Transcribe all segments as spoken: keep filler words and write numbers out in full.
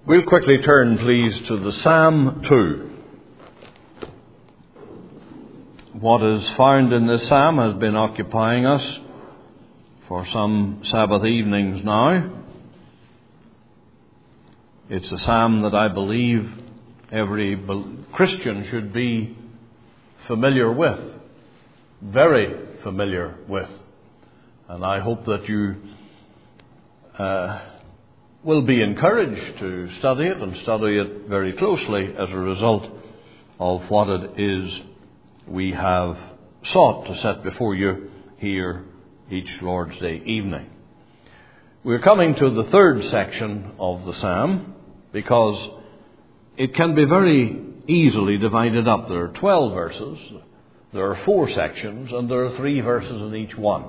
We'll quickly turn, please, to the Psalm two. What is found in this psalm has been occupying us for some Sabbath evenings now. It's a psalm that I believe every Christian should be familiar with, very familiar with. And I hope that you uh, will be encouraged to study it and study it very closely as a result of what it is we have sought to set before you here each Lord's Day evening. We're coming to the third section of the psalm because it can be very easily divided up. There are twelve verses, there are four sections, and there are three verses in each one.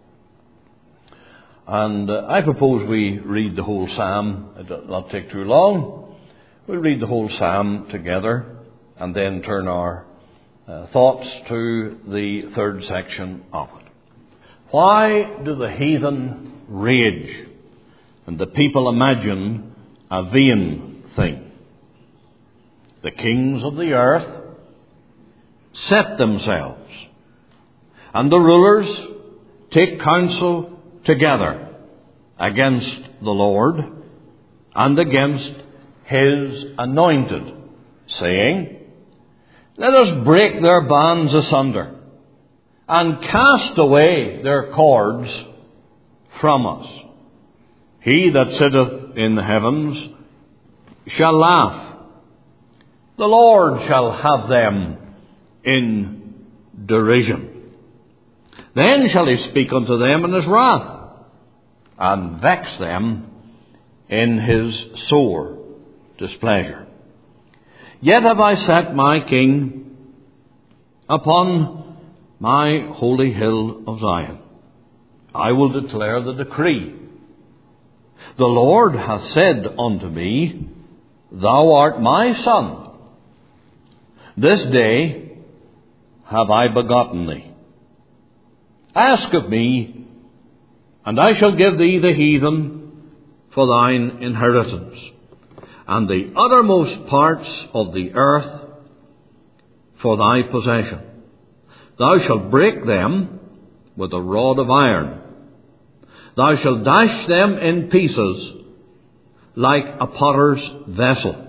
And uh, I propose we read the whole psalm. It will not take too long. We'll read the whole psalm together and then turn our uh, thoughts to the third section of it. Why do the heathen rage and the people imagine a vain thing? The kings of the earth set themselves, and the rulers take counsel together against the Lord and against His anointed, saying, let us break their bands asunder and cast away their cords from us. He that sitteth in the heavens shall laugh. The Lord shall have them in derision. Then shall he speak unto them in his wrath, and vex them in his sore displeasure. Yet have I set my king upon my holy hill of Zion. I will declare the decree. The Lord hath said unto me, thou art my son. This day have I begotten thee. Ask of me, and I shall give thee the heathen for thine inheritance, and the uttermost parts of the earth for thy possession. Thou shalt break them with a rod of iron. Thou shalt dash them in pieces like a potter's vessel.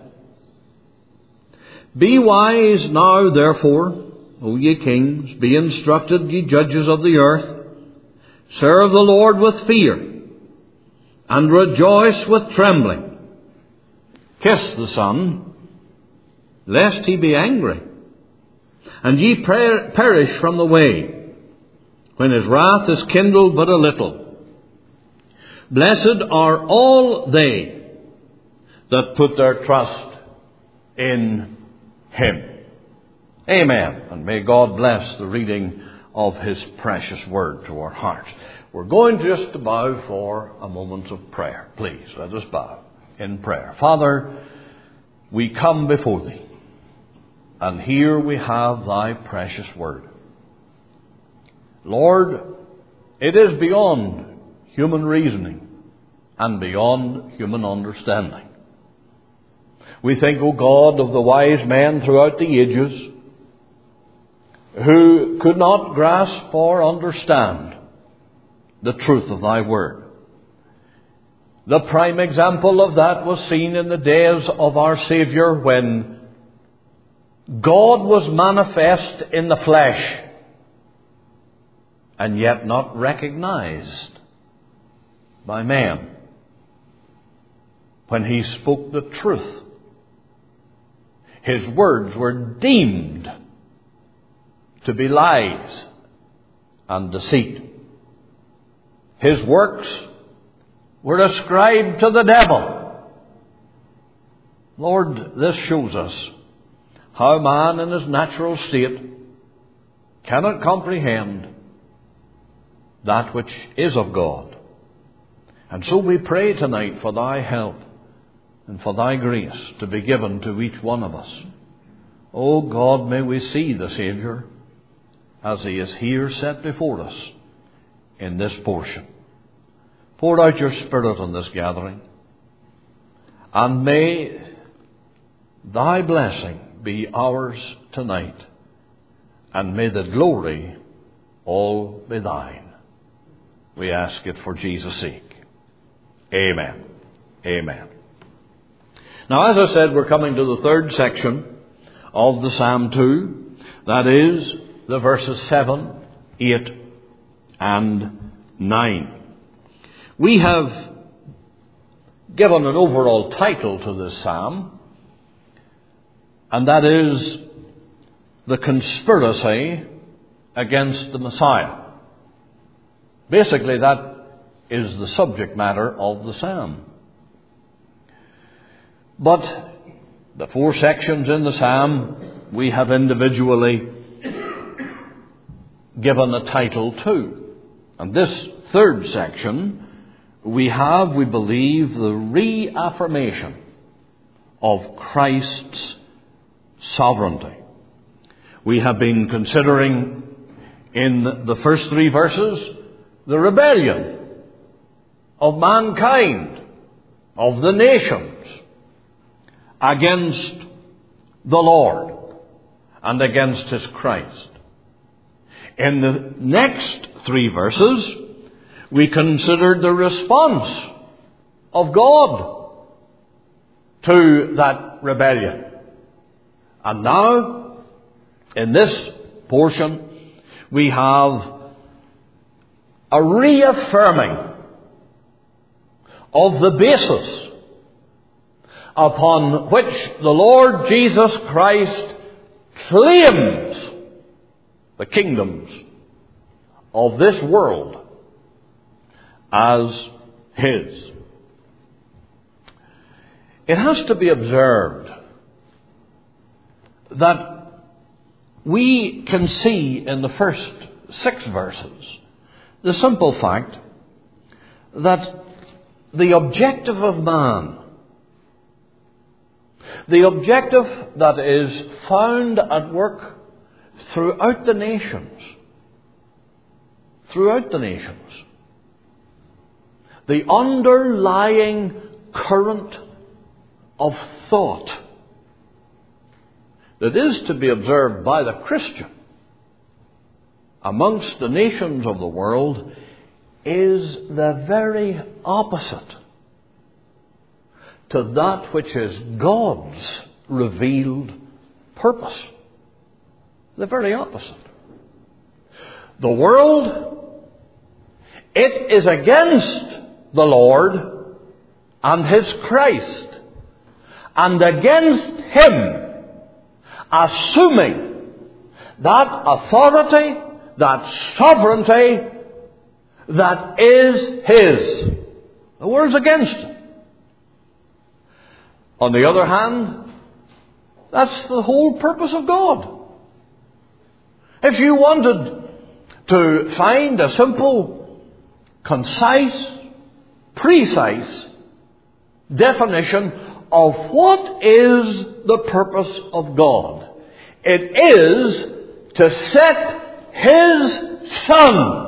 Be wise now, therefore, O ye kings, be instructed, ye judges of the earth. Serve the Lord with fear, and rejoice with trembling. Kiss the Son, lest he be angry, and ye per- perish from the way, when his wrath is kindled but a little. Blessed are all they that put their trust in him. Amen. And may God bless the reading of His precious word to our hearts. We're going just to bow for a moment of prayer. Please, let us bow in prayer. Father, we come before Thee, and here we have Thy precious word. Lord, it is beyond human reasoning and beyond human understanding. We think, O God, of the wise men throughout the ages who could not grasp or understand the truth of Thy word. The prime example of that was seen in the days of our Saviour, when God was manifest in the flesh and yet not recognized by man. When He spoke the truth, His words were deemed to be lies and deceit. His works were ascribed to the devil. Lord, this shows us how man in his natural state cannot comprehend that which is of God. And so we pray tonight for Thy help and for Thy grace to be given to each one of us. O God, may we see the Saviour as He is here set before us in this portion. Pour out Your Spirit on this gathering, And may thy blessing be ours tonight, and may the glory all be thine. We ask it for Jesus' sake. Amen. Amen. Now, as I said, we're coming to the third section of the Psalm two. That is the verses seven, eight, and nine. We have given an overall title to this psalm, and that is the conspiracy against the Messiah. Basically, that is the subject matter of the psalm. But the four sections in the psalm we have individually given a title to. And this third section, we have, we believe, the reaffirmation of Christ's sovereignty. We have been considering in the first three verses the rebellion of mankind, of the nations, against the Lord and against His Christ. In the next three verses, we considered the response of God to that rebellion. And now, in this portion, we have a reaffirming of the basis upon which the Lord Jesus Christ claims the kingdoms of this world as His. It has to be observed that we can see in the first six verses the simple fact that the objective of man, the objective that is found at work throughout the nations, throughout the nations, the underlying current of thought that is to be observed by the Christian amongst the nations of the world is the very opposite to that which is God's revealed purpose. The very opposite. The world, it is against the Lord and His Christ, and against Him assuming that authority, that sovereignty that is His. The world's against Him. On the other hand, that's the whole purpose of God. If you wanted to find a simple, concise, precise definition of what is the purpose of God, it is to set His Son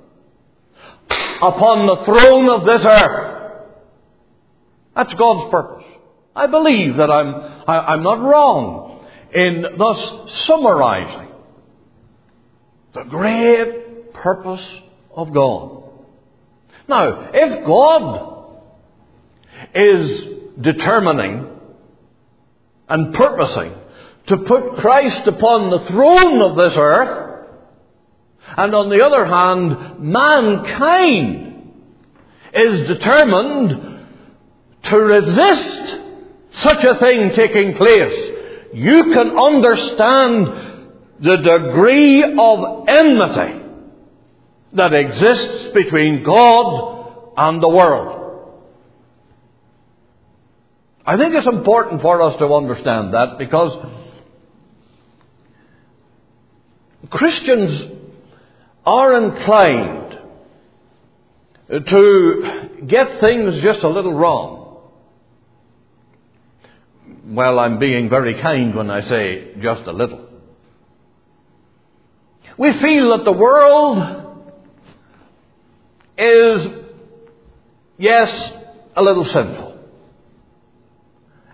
upon the throne of this earth. That's God's purpose. I believe that I'm, I, I'm not wrong in thus summarizing the great purpose of God. Now, if God is determining and purposing to put Christ upon the throne of this earth, and on the other hand, mankind is determined to resist such a thing taking place, you can understand the degree of enmity that exists between God and the world. I think it's important for us to understand that, because Christians are inclined to get things just a little wrong. Well, I'm being very kind when I say just a little. We feel that the world is, yes, a little sinful.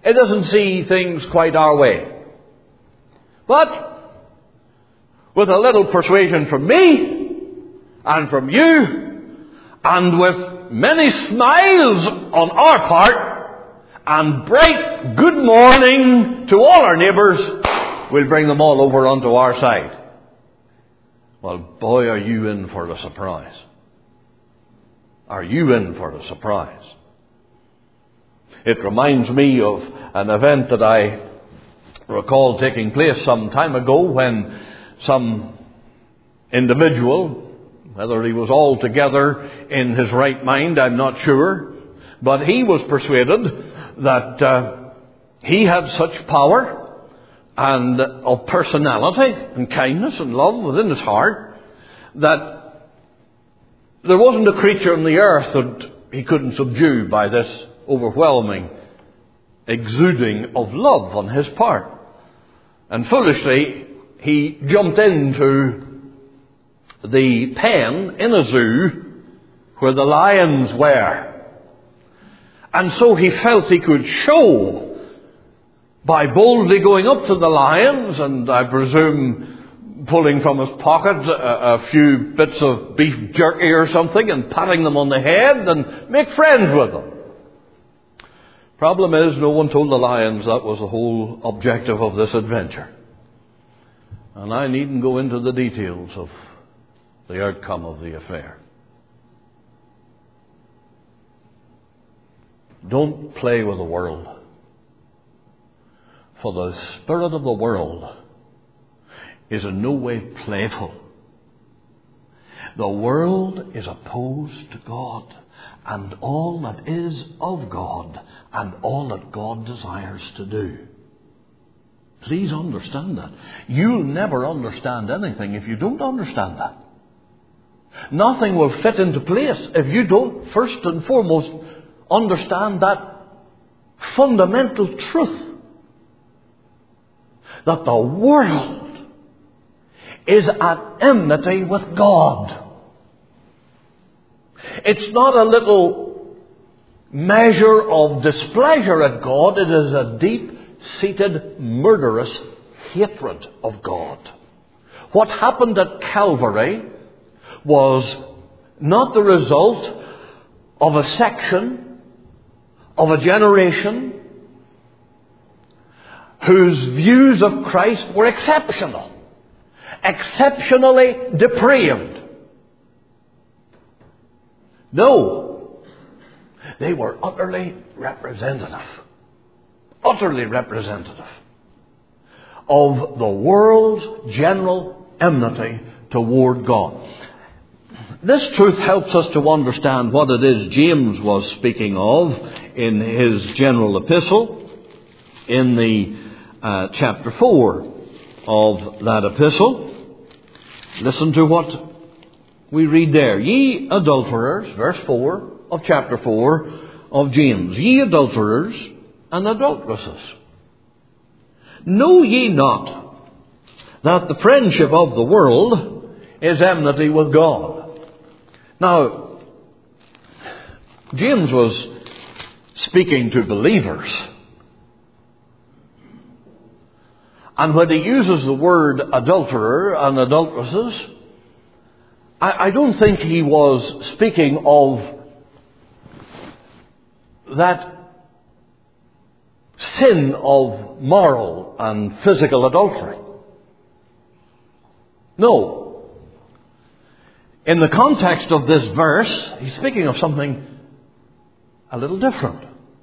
It doesn't see things quite our way. But with a little persuasion from me and from you, and with many smiles on our part, and bright good morning to all our neighbours, we'll bring them all over onto our side. Well, boy, are you in for a surprise. Are you in for a surprise? It reminds me of an event that I recall taking place some time ago when some individual, whether he was altogether in his right mind, I'm not sure, but he was persuaded that uh, he had such power and of personality and kindness and love within his heart that there wasn't a creature on the earth that he couldn't subdue by this overwhelming exuding of love on his part. And foolishly, he jumped into the pen in a zoo where the lions were. And so he felt he could show by boldly going up to the lions and, I presume, pulling from his pocket a, a few bits of beef jerky or something and patting them on the head and make friends with them. Problem is, no one told the lions that was the whole objective of this adventure. And I needn't go into the details of the outcome of the affair. Don't play with the world. For the spirit of the world is in no way playful. The world is opposed to God and all that is of God and all that God desires to do. Please understand that. You'll never understand anything if you don't understand that. Nothing will fit into place if you don't first and foremost understand that fundamental truth. That the world is at enmity with God. It's not a little measure of displeasure at God. It is a deep-seated, murderous hatred of God. What happened at Calvary was not the result of a section, of a generation, whose views of Christ were exceptional, exceptionally depraved. No, they were utterly representative, utterly representative of the world's general enmity toward God. This truth helps us to understand what it is James was speaking of in his general epistle, in the Uh, chapter four of that epistle. Listen to what we read there. Ye adulterers, verse four of chapter four of James. Ye adulterers and adulteresses, know ye not that the friendship of the world is enmity with God? Now, James was speaking to believers. And when he uses the word adulterer and adulteresses, I, I don't think he was speaking of that sin of moral and physical adultery. No. In the context of this verse, he's speaking of something a little different.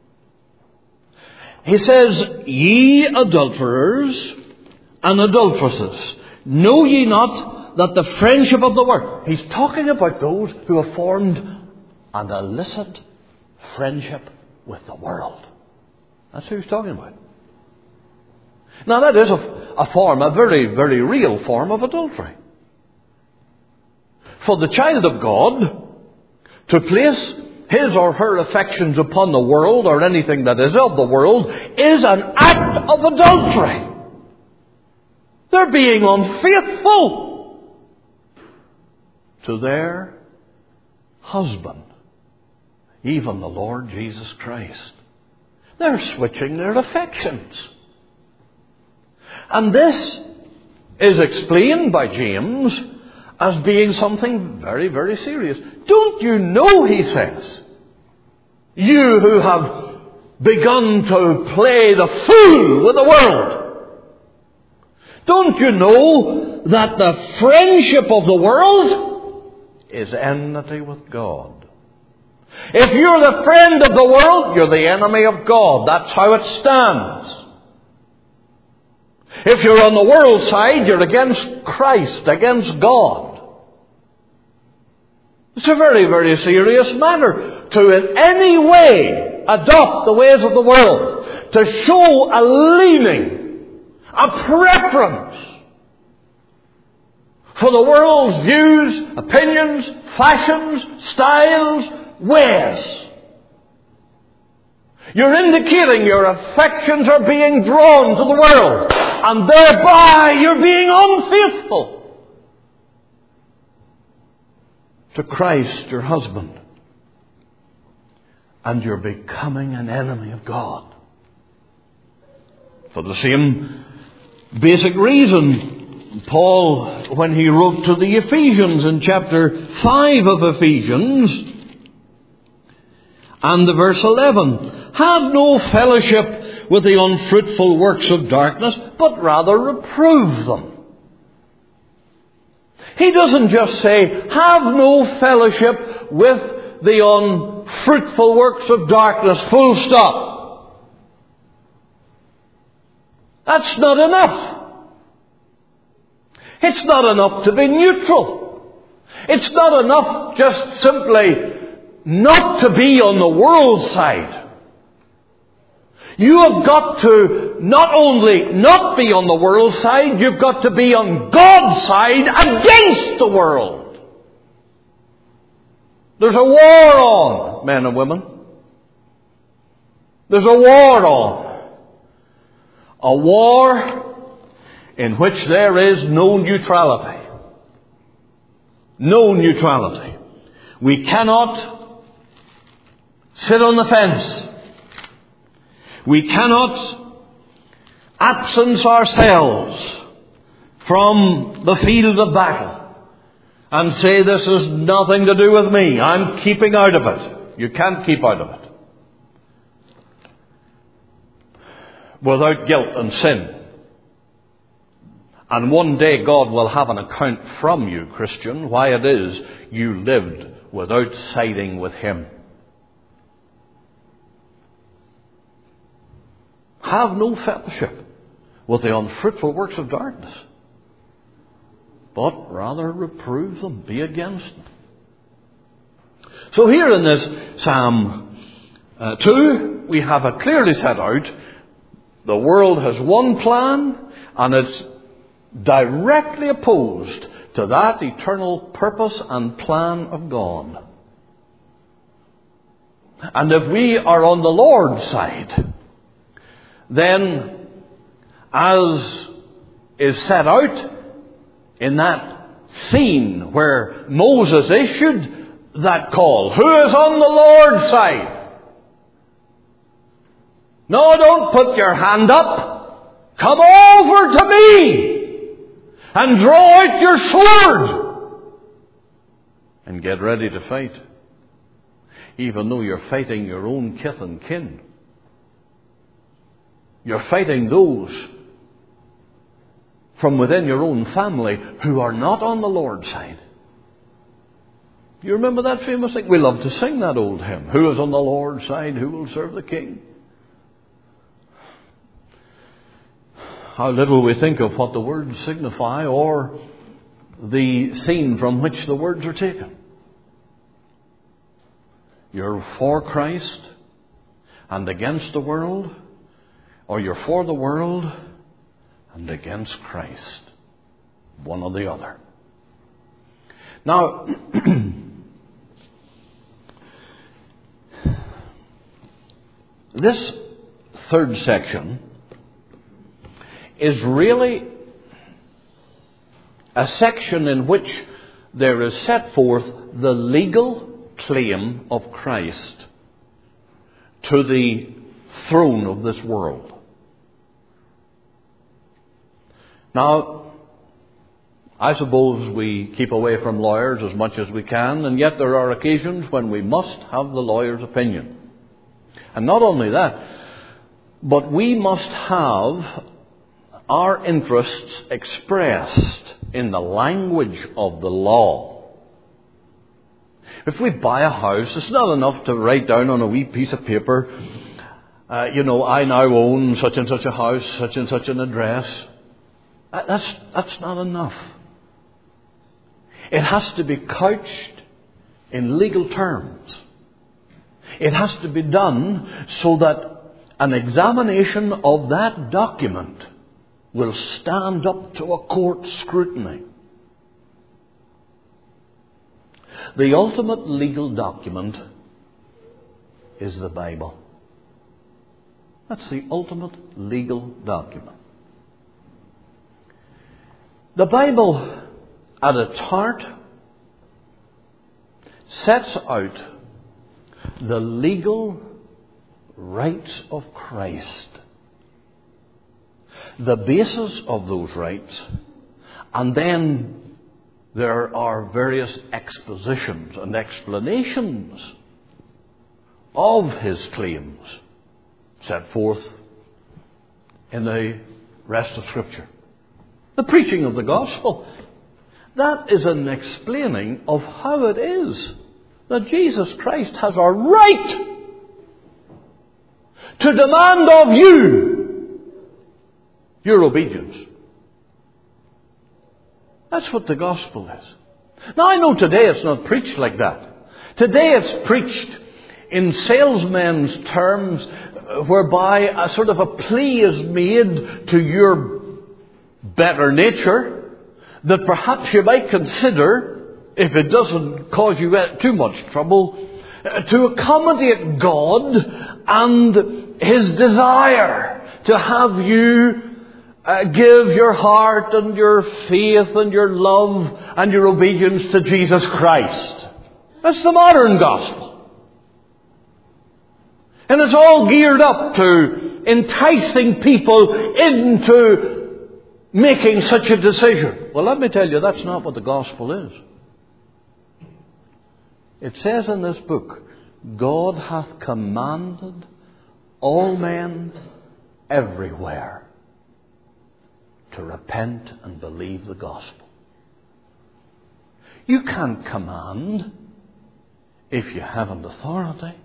He says, ye adulterers and adulteresses, know ye not that the friendship of the world... He's talking about those who have formed an illicit friendship with the world. That's who he's talking about. Now that is a, a form, a very, very real form of adultery. For the child of God to place his or her affections upon the world or anything that is of the world is an act of adultery. They're being unfaithful to their husband, even the Lord Jesus Christ. They're switching their affections. And this is explained by James as being something very, very serious. Don't you know, he says, you who have begun to play the fool with the world, don't you know that the friendship of the world is enmity with God? If you're the friend of the world, you're the enemy of God. That's how it stands. If you're on the world side, you're against Christ, against God. It's a very, very serious matter to in any way adopt the ways of the world, to show a leaning, a preference for the world's views, opinions, fashions, styles, ways. You're indicating your affections are being drawn to the world, and thereby you're being unfaithful to Christ, your husband. And you're becoming an enemy of God. For the same basic reason, Paul, when he wrote to the Ephesians in chapter five of Ephesians, and the verse eleven, have no fellowship with the unfruitful works of darkness, but rather reprove them. He doesn't just say, have no fellowship with the unfruitful works of darkness, full stop. That's not enough. It's not enough to be neutral. It's not enough just simply not to be on the world side. You have got to not only not be on the world side, you've got to be on God's side against the world. There's a war on, men and women. There's a war on. A war in which there is no neutrality. No neutrality. We cannot sit on the fence. We cannot absence ourselves from the field of battle and say, this has nothing to do with me. I'm keeping out of it. You can't keep out of it. Without guilt and sin. And one day God will have an account from you, Christian, why it is you lived without siding with Him. Have no fellowship with the unfruitful works of darkness, but rather reprove them, be against them. So here in this Psalm uh, two, we have it clearly set out. The world has one plan, and it's directly opposed to that eternal purpose and plan of God. And if we are on the Lord's side, then, as is set out in that scene where Moses issued that call, who is on the Lord's side? No, don't put your hand up. Come over to me and draw out your sword and get ready to fight, even though you're fighting your own kith and kin. You're fighting those from within your own family who are not on the Lord's side. You remember that famous thing? We love to sing that old hymn. Who is on the Lord's side? Who will serve the King? How little we think of what the words signify or the scene from which the words are taken. You're for Christ and against the world, or you're for the world and against Christ. One or the other. Now, this third section is really a section in which there is set forth the legal claim of Christ to the throne of this world. Now, I suppose we keep away from lawyers as much as we can, and yet there are occasions when we must have the lawyer's opinion. And not only that, but we must have our interests expressed in the language of the law. If we buy a house, it's not enough to write down on a wee piece of paper, uh, you know, I now own such and such a house, such and such an address. That's, that's not enough. It has to be couched in legal terms. It has to be done so that an examination of that document will stand up to a court scrutiny. The ultimate legal document is the Bible. That's the ultimate legal document. The Bible, at its heart, sets out the legal rights of Christ, the basis of those rights, and then there are various expositions and explanations of His claims set forth in the rest of Scripture. The preaching of the gospel, that is an explaining of how it is that Jesus Christ has a right to demand of you your obedience. That's what the gospel is. Now, I know today it's not preached like that. Today it's preached in salesmen's terms, whereby a sort of a plea is made to your better nature that perhaps you might consider, if it doesn't cause you too much trouble, to accommodate God and His desire to have you uh, give your heart and your faith and your love and your obedience to Jesus Christ. That's the modern gospel. And it's all geared up to enticing people into making such a decision. Well, let me tell you, that's not what the gospel is. It says in this book, God hath commanded all men everywhere to repent and believe the gospel. You can't command if you haven't authority.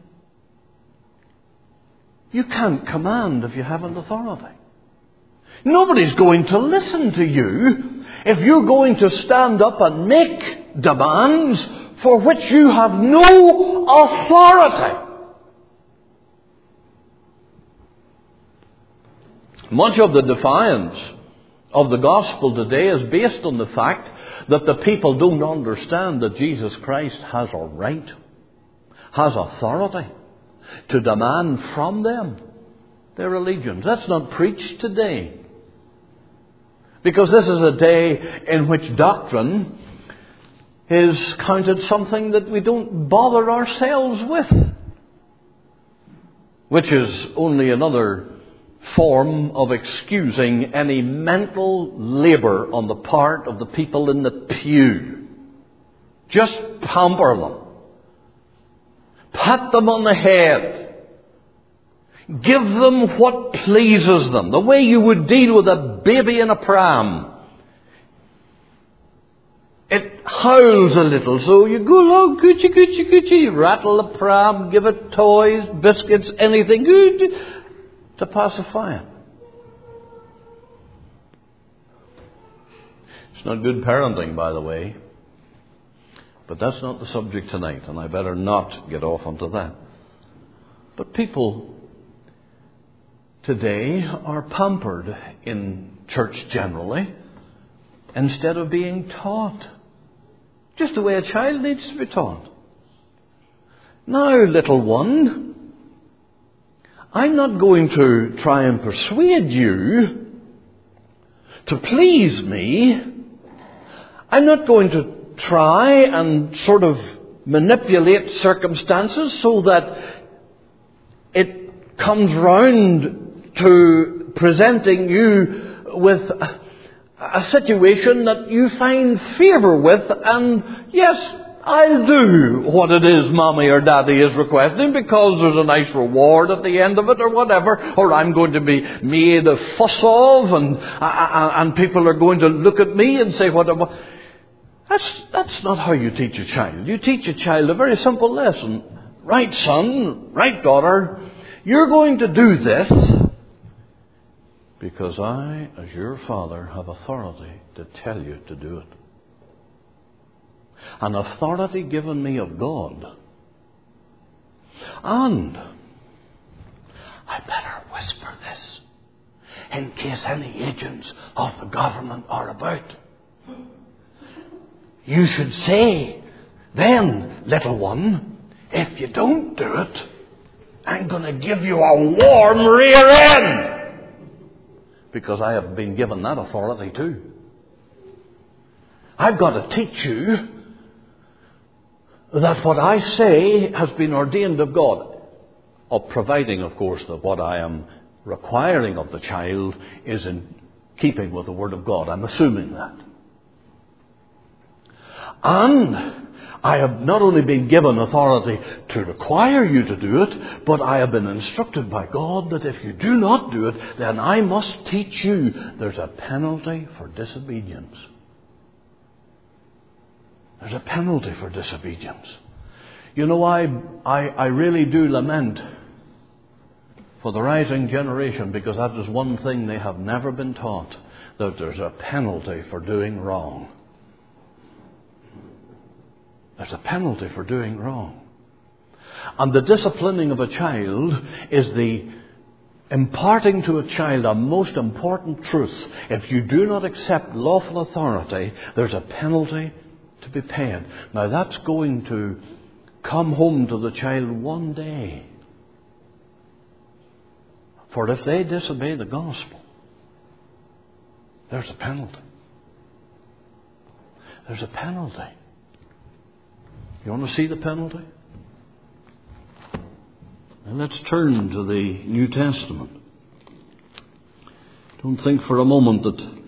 You can't command if you haven't authority. Nobody's going to listen to you if you're going to stand up and make demands for which you have no authority. Much of the defiance of the gospel today is based on the fact that the people don't understand that Jesus Christ has a right, has authority to demand from them their allegiance. That's not preached today. Because this is a day in which doctrine is counted something that we don't bother ourselves with, which is only another form of excusing any mental labour on the part of the people in the pew. Just pamper them. Pat them on the head. Give them what pleases them. The way you would deal with a baby in a pram. It howls a little, so you go along, coochie, coochie, coochie, rattle the pram, give it toys, biscuits, anything good to pacify it. It's not good parenting, by the way. But that's not the subject tonight, and I better not get off onto that. But people today are pampered in church generally instead of being taught. Just the way a child needs to be taught. Now, little one, I'm not going to try and persuade you to please me. I'm not going to try and sort of manipulate circumstances so that it comes round to presenting you with a, a situation that you find favour with, and yes, I'll do what it is Mommy or Daddy is requesting because there's a nice reward at the end of it or whatever, or I'm going to be made a fuss of, and and people are going to look at me and say, what? That's, that's not how you teach a child. You teach a child a very simple lesson. Right, son, right, daughter, you're going to do this because I, as your father, have authority to tell you to do it. An authority given me of God. And I better whisper this in case any agents of the government are about. You should say, then, little one, if you don't do it, I'm going to give you a warm rear end. Because I have been given that authority too. I've got to teach you that what I say has been ordained of God, of providing, of course, that what I am requiring of the child is in keeping with the Word of God. I'm assuming that. And I have not only been given authority to require you to do it, but I have been instructed by God that if you do not do it, then I must teach you there's a penalty for disobedience. There's a penalty for disobedience. You know, I, I, I really do lament for the rising generation, because that is one thing they have never been taught, that there's a penalty for doing wrong. There's a penalty for doing wrong. And the disciplining of a child is the imparting to a child a most important truth. If you do not accept lawful authority, there's a penalty to be paid. Now that's going to come home to the child one day. For if they disobey the gospel, there's a penalty. There's a penalty. You want to see the penalty? And let's turn to the New Testament. Don't think for a moment that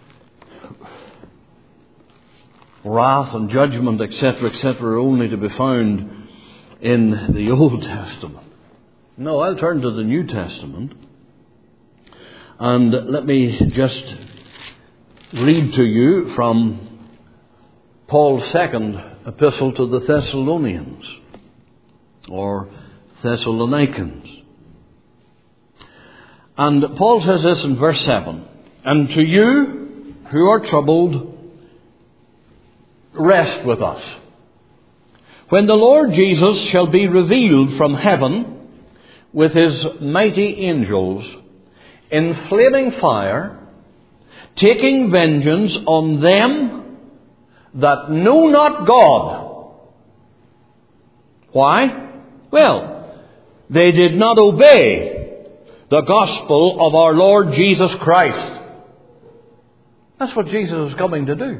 wrath and judgment, et cetera, et cetera, are only to be found in the Old Testament. No, I'll turn to the New Testament. And let me just read to you from Paul's second epistle to the Thessalonians, or Thessalonians. And Paul says this in verse seven, "And to you who are troubled, rest with us, when the Lord Jesus shall be revealed from heaven with his mighty angels in flaming fire, taking vengeance on them that know not God." Why? Well, they did not obey the gospel of our Lord Jesus Christ. That's what Jesus is coming to do.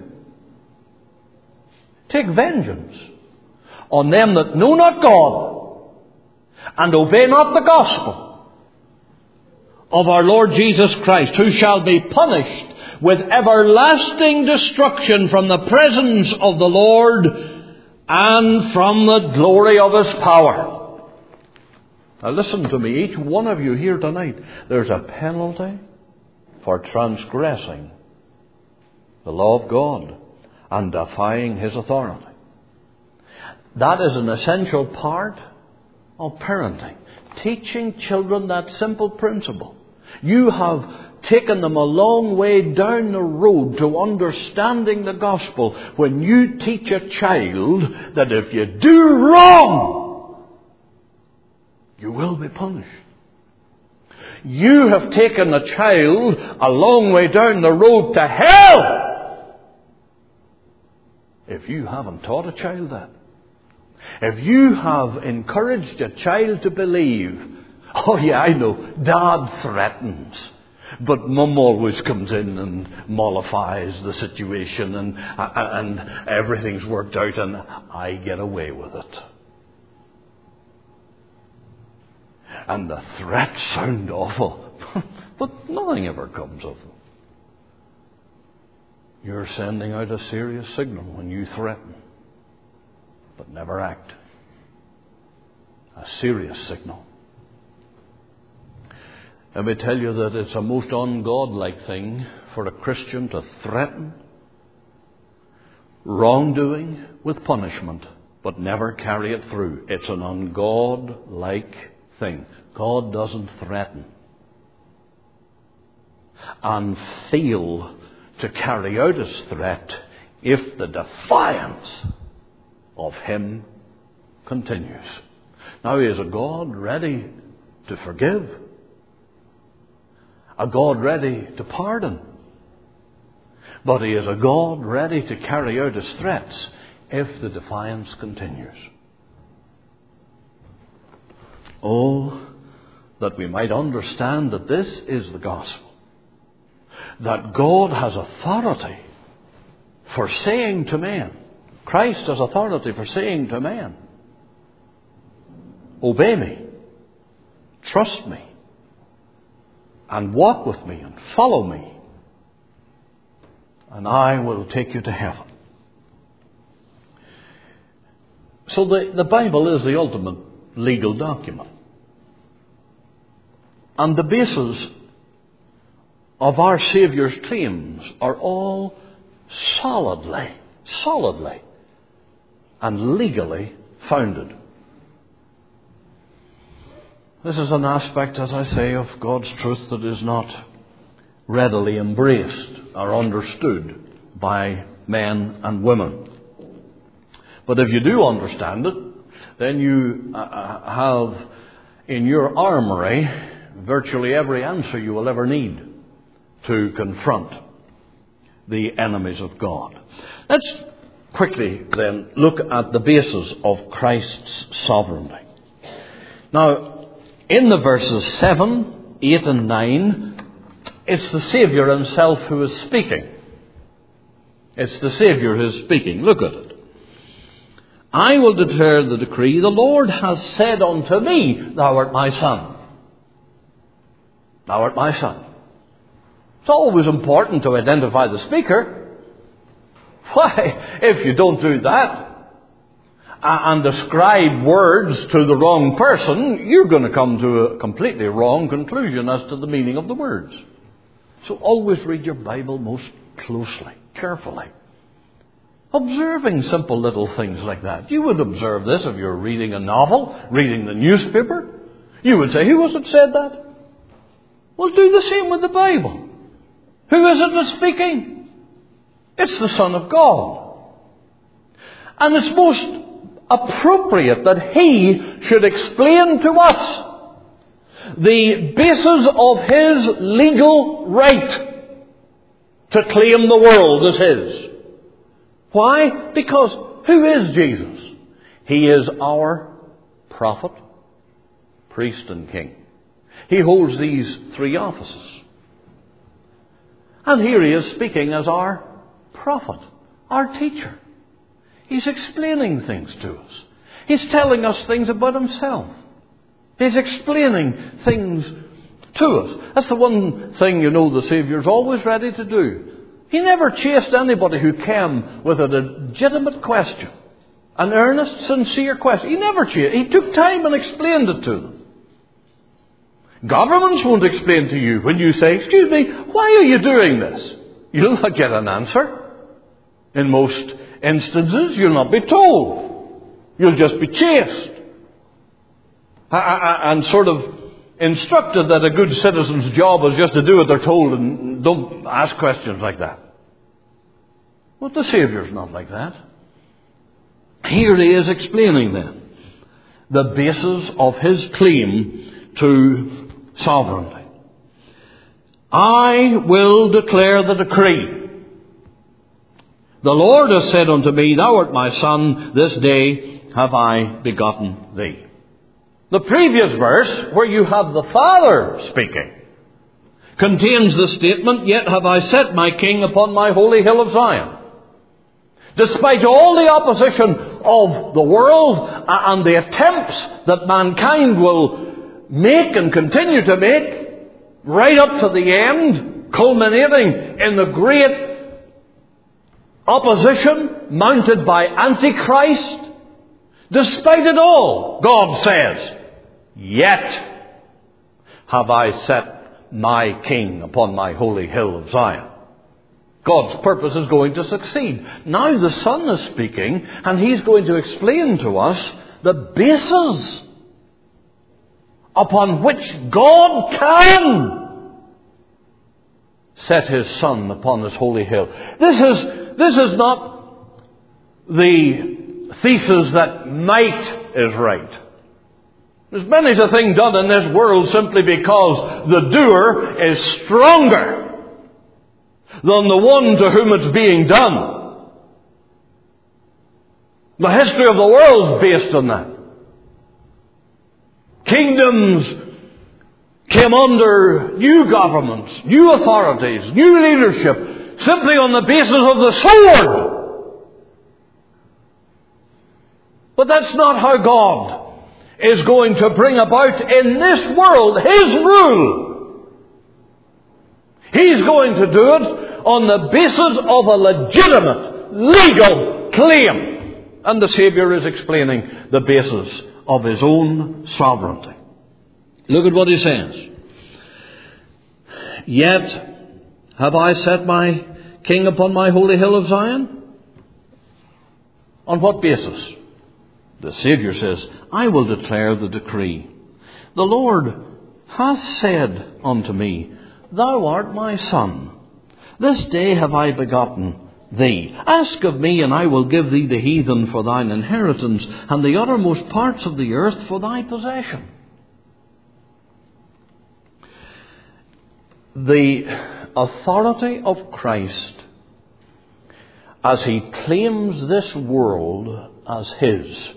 Take vengeance on them that know not God and obey not the gospel of our Lord Jesus Christ, who shall be punished with everlasting destruction from the presence of the Lord and from the glory of his power. Now listen to me, each one of you here tonight, there's a penalty for transgressing the law of God and defying his authority. That is an essential part of parenting. Teaching children that simple principle. You have taken them a long way down the road to understanding the gospel when you teach a child that if you do wrong, you will be punished. You have taken a child a long way down the road to hell if you haven't taught a child that. If you have encouraged a child to believe, oh yeah, I know, Dad threatens, but Mum always comes in and mollifies the situation, and and everything's worked out and I get away with it. And the threats sound awful, but nothing ever comes of them. You're sending out a serious signal when you threaten, but never act. A serious signal. Let me tell you that it's a most ungodlike thing for a Christian to threaten wrongdoing with punishment, but never carry it through. It's an ungodlike thing. God doesn't threaten and fail to carry out his threat if the defiance of him continues. Now, he is a God ready to forgive, a God ready to pardon, but he is a God ready to carry out his threats if the defiance continues. Oh, that we might understand that this is the gospel. That God has authority for saying to men, Christ has authority for saying to men, obey me, trust me, and walk with me and follow me, and I will take you to heaven. So the, the Bible is the ultimate legal document. And the basis of our Saviour's claims are all solidly, solidly and legally founded. This is an aspect, as I say, of God's truth that is not readily embraced or understood by men and women. But if you do understand it, then you have in your armory virtually every answer you will ever need to confront the enemies of God. Let's quickly then look at the basis of Christ's sovereignty. Now, in the verses seven, eight and nine, it's the Saviour himself who is speaking. It's the Saviour who is speaking. Look at it. I will declare the decree. The Lord has said unto me, thou art my son. Thou art my son. It's always important to identify the speaker. Why, if you don't do that and ascribe words to the wrong person, you're going to come to a completely wrong conclusion as to the meaning of the words. So always read your Bible most closely, carefully. Observing simple little things like that. You would observe this if you're reading a novel, reading the newspaper. You would say, who was it said that? Well, do the same with the Bible. Who is it that's speaking? It's the Son of God. And it's most appropriate that He should explain to us the basis of His legal right to claim the world as His. Why? Because who is Jesus? He is our prophet, priest, and king. He holds these three offices. And here he is speaking as our prophet, our teacher. He's explaining things to us. He's telling us things about himself. He's explaining things to us. That's the one thing, you know, the Saviour's always ready to do. He never chased anybody who came with a legitimate question, an earnest, sincere question. He never chased. He took time and explained it to them. Governments won't explain to you when you say, excuse me, why are you doing this? You'll not get an answer. In most instances, you'll not be told. You'll just be chased. And sort of instructed that a good citizen's job is just to do what they're told and don't ask questions like that. But the Saviour's not like that. Here he is explaining then the basis of his claim to sovereignty. I will declare the decree. The Lord has said unto me, thou art my son, this day have I begotten thee. The previous verse, where you have the Father speaking, contains the statement, yet have I set my king upon my holy hill of Zion. Despite all the opposition of the world and the attempts that mankind will make and continue to make, right up to the end, culminating in the great opposition mounted by Antichrist. Despite it all, God says, yet have I set my King upon my holy hill of Zion. God's purpose is going to succeed. Now the Son is speaking, and He's going to explain to us the basis upon which God can set His Son upon His holy hill. This is, this is not the thesis that might is right. There's many a thing done in this world simply because the doer is stronger than the one to whom it's being done. The history of the world is based on that. Kingdoms came under new governments, new authorities, new leadership, simply on the basis of the sword. But that's not how God is going to bring about in this world His rule. He's going to do it on the basis of a legitimate, legal claim. And the Saviour is explaining the basis of His own sovereignty. Look at what He says. Yet have I set my King upon my holy hill of Zion? On what basis? The Saviour says, I will declare the decree. The Lord hath said unto me, Thou art my Son. This day have I begotten thee. Ask of me, and I will give thee the heathen for thine inheritance, and the uttermost parts of the earth for thy possession. The authority of Christ, as He claims this world as His,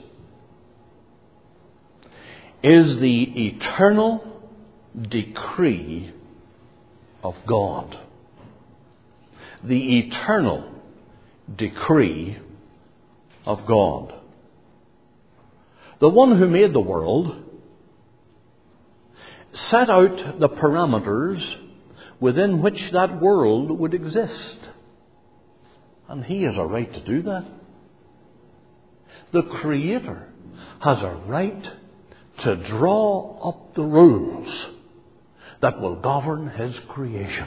is the eternal decree of God. The eternal decree of God. The one who made the world set out the parameters within which that world would exist. And He has a right to do that. The Creator has a right to draw up the rules that will govern His creation.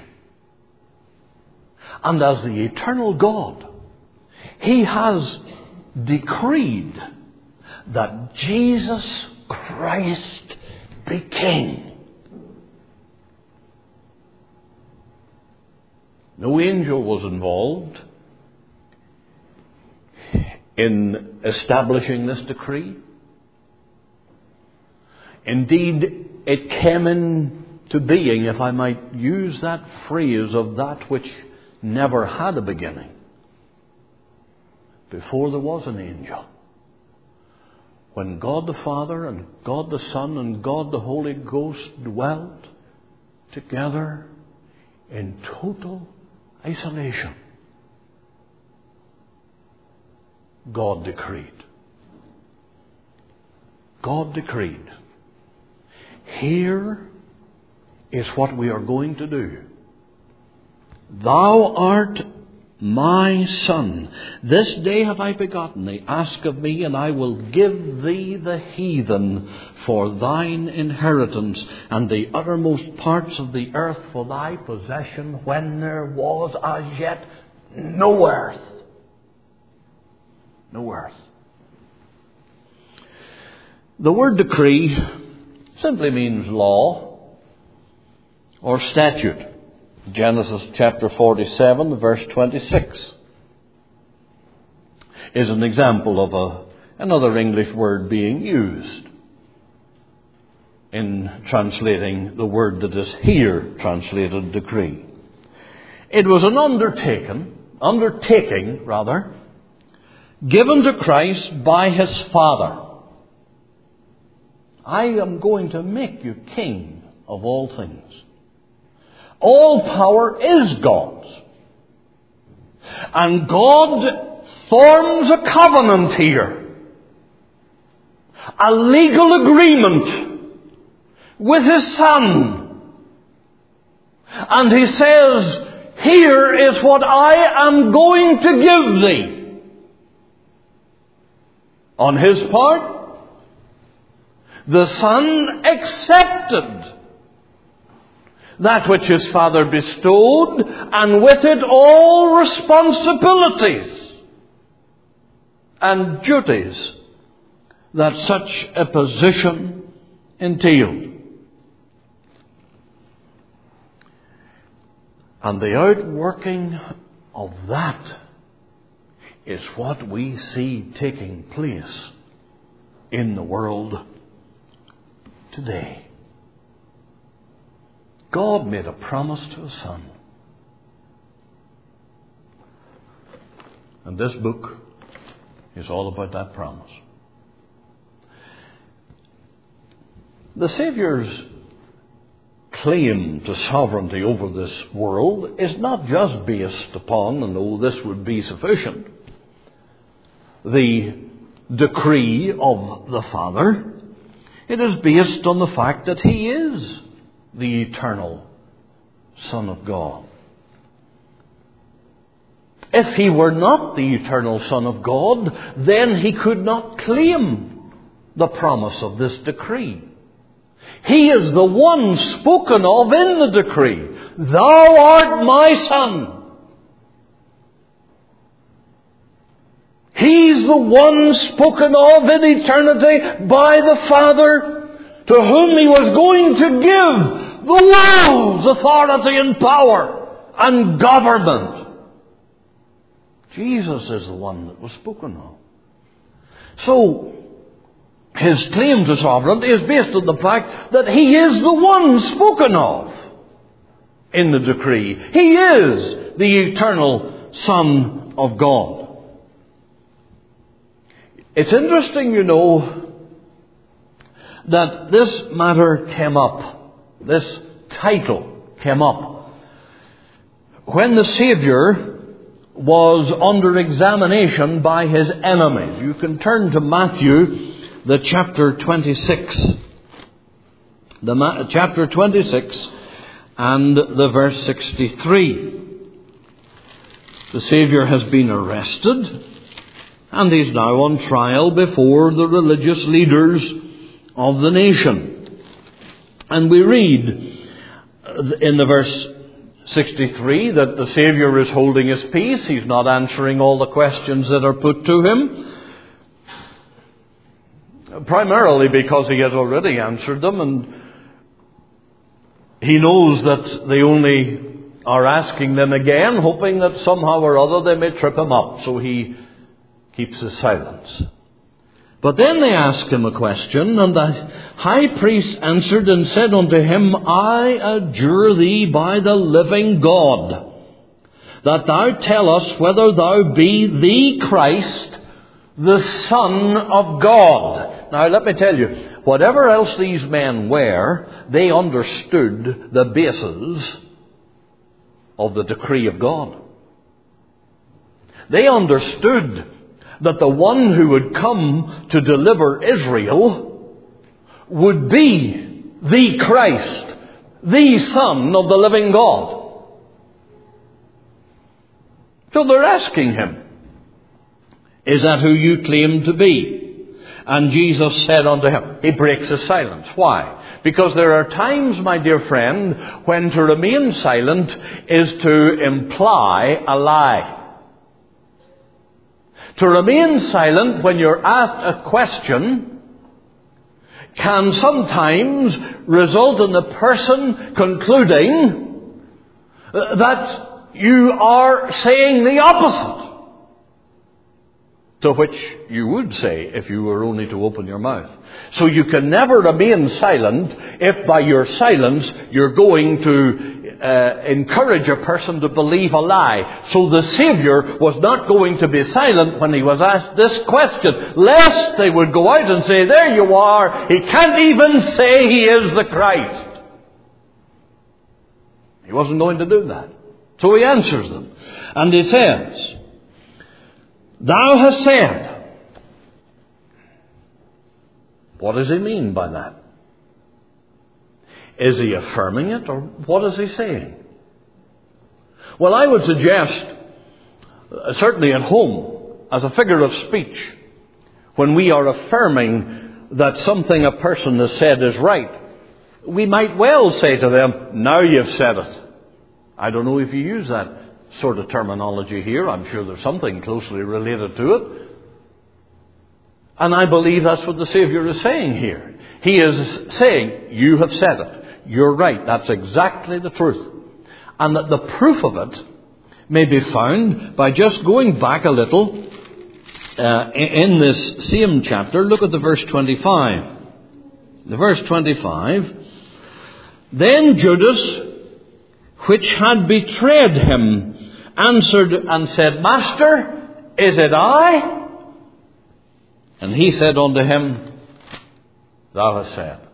And as the eternal God, He has decreed that Jesus Christ be King. No angel was involved in establishing this decree. Indeed, it came into being, if I might use that phrase, of that which never had a beginning, before there was an angel. When God the Father and God the Son and God the Holy Ghost dwelt together in total isolation, God decreed. God decreed. Here is what we are going to do. Thou art my Son. This day have I begotten thee. Ask of me, and I will give thee the heathen for thine inheritance, and the uttermost parts of the earth for thy possession, when there was as yet no earth. No earth. The word decree simply means law or statute. Genesis chapter forty-seven, verse twenty-six is an example of a, another English word being used in translating the word that is here translated decree. It was an undertaking, undertaking rather, given to Christ by His Father. I am going to make you king of all things. All power is God's. And God forms a covenant here. A legal agreement with his Son. And he says, here is what I am going to give thee. On his part, the Son accepted that which his Father bestowed, and with it all responsibilities and duties that such a position entailed. And the outworking of that is what we see taking place in the world today. God made a promise to His Son. And this book is all about that promise. The Saviour's claim to sovereignty over this world is not just based upon, and oh, this would be sufficient, the decree of the Father. It is based on the fact that He is the eternal Son of God. If He were not the eternal Son of God, then He could not claim the promise of this decree. He is the one spoken of in the decree. Thou art my Son. He's the one spoken of in eternity by the Father, to whom He was going to give the world's authority and power and government. Jesus is the one that was spoken of. So, His claim to sovereignty is based on the fact that He is the one spoken of in the decree. He is the eternal Son of God. It's interesting, you know, that this matter came up, this title came up, when the Saviour was under examination by His enemies. You can turn to Matthew, the chapter twenty-six. The ma- chapter twenty-six and the verse sixty-three. The Saviour has been arrested, and He's now on trial before the religious leaders of the nation. And we read in the verse sixty-three that the Saviour is holding His peace. He's not answering all the questions that are put to Him, primarily because He has already answered them, and He knows that they only are asking them again, hoping that somehow or other they may trip Him up. So He keeps His silence. But then they ask Him a question, and the high priest answered and said unto Him, I adjure thee by the living God, that thou tell us whether thou be the Christ, the Son of God. Now let me tell you, whatever else these men were, they understood the basis of the decree of God. They understood that the one who would come to deliver Israel would be the Christ, the Son of the living God. So they're asking Him, is that who you claim to be? And Jesus said unto him, He breaks his silence. Why? Because there are times, my dear friend, when to remain silent is to imply a lie. To remain silent when you're asked a question can sometimes result in the person concluding that you are saying the opposite to which you would say if you were only to open your mouth. So you can never remain silent if by your silence you're going to uh, encourage a person to believe a lie. So the Saviour was not going to be silent when He was asked this question, lest they would go out and say, there you are, He can't even say He is the Christ. He wasn't going to do that. So He answers them. And He says, Thou hast said. What does He mean by that? Is he affirming it, or what is he saying? Well, I would suggest, uh, certainly at home, as a figure of speech, when we are affirming that something a person has said is right, we might well say to them, now you've said it. I don't know if you use that sort of terminology here. I'm sure there's something closely related to it. And I believe that's what the Saviour is saying here. He is saying, you have said it. You're right. That's exactly the truth. And that the proof of it may be found by just going back a little uh, in this same chapter. Look at the verse twenty-five. The verse twenty-five. Then Judas, which had betrayed him, answered and said, Master, is it I? And he said unto him, Thou hast said.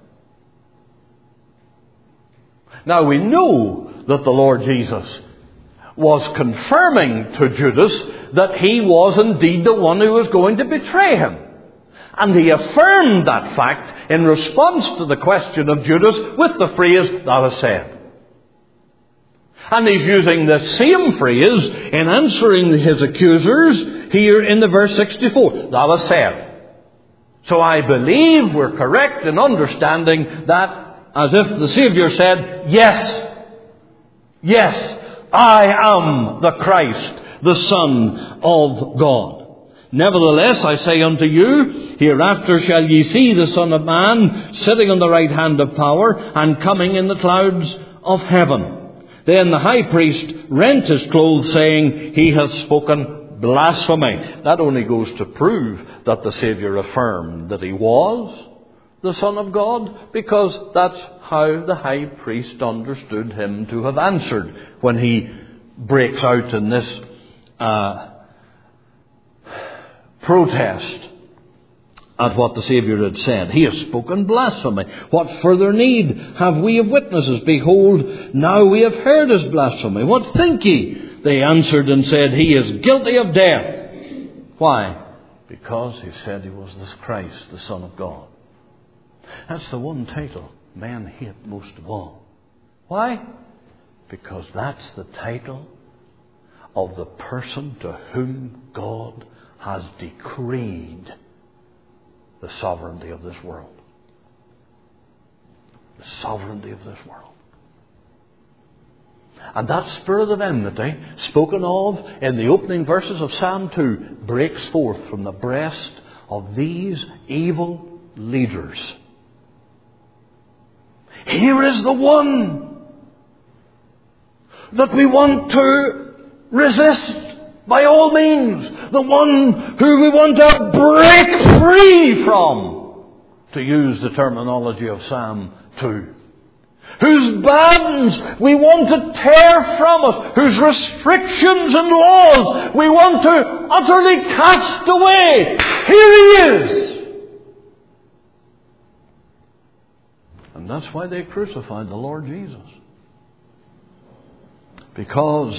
Now we know that the Lord Jesus was confirming to Judas that he was indeed the one who was going to betray him. And he affirmed that fact in response to the question of Judas with the phrase, Thou hast said. And he's using the same phrase in answering his accusers here in the verse sixty-four. Thou hast said. So I believe we're correct in understanding that as if the Saviour said, Yes, yes, I am the Christ, the Son of God. Nevertheless, I say unto you, hereafter shall ye see the Son of Man sitting on the right hand of power and coming in the clouds of heaven. Then the high priest rent his clothes, saying, He has spoken blasphemy. That only goes to prove that the Saviour affirmed that he was the Son of God, because that's how the high priest understood him to have answered when he breaks out in this uh, protest at what the Saviour had said. He has spoken blasphemy. What further need have we of witnesses? Behold, now we have heard his blasphemy. What think ye? They answered and said, He is guilty of death. Why? Because he said he was this Christ, the Son of God. That's the one title men hate most of all. Why? Because that's the title of the person to whom God has decreed the sovereignty of this world. The sovereignty of this world. And that spirit of enmity, spoken of in the opening verses of Psalm two, breaks forth from the breast of these evil leaders. Here is the one that we want to resist by all means. The one who we want to break free from, to use the terminology of Psalm two. Whose bands we want to tear from us, whose restrictions and laws we want to utterly cast away. Here he is. And that's why they crucified the Lord Jesus. Because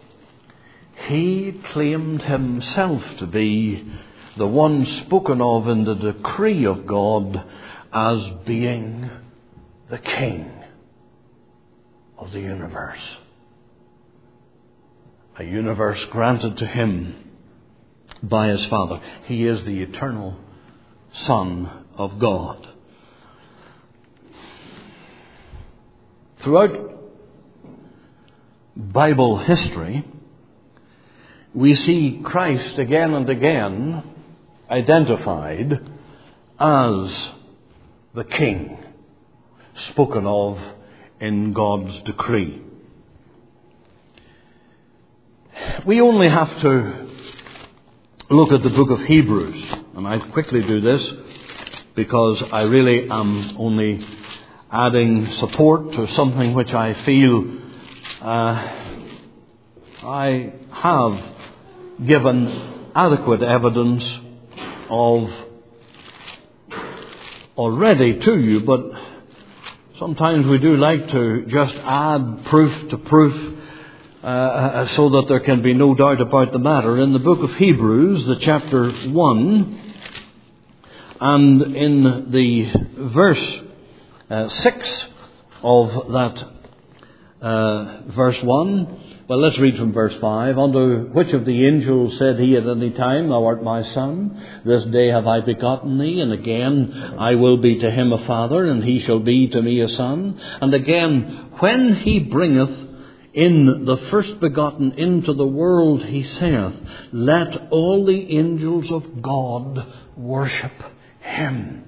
he claimed himself to be the one spoken of in the decree of God as being the King of the universe. A universe granted to him by his Father. He is the eternal Son of God. Throughout Bible history, we see Christ again and again identified as the King spoken of in God's decree. We only have to look at the book of Hebrews, and I quickly do this because I really am only adding support to something which I feel uh, I have given adequate evidence of already to you, but sometimes we do like to just add proof to proof uh, so that there can be no doubt about the matter. In the book of Hebrews, the chapter one, and in the verse uh, six of that uh, verse one. Well, let's read from verse five. Unto which of the angels said he at any time, Thou art my son, this day have I begotten thee, and again, I will be to him a father, and he shall be to me a son. And again, when he bringeth in the first begotten into the world, he saith, Let all the angels of God worship him.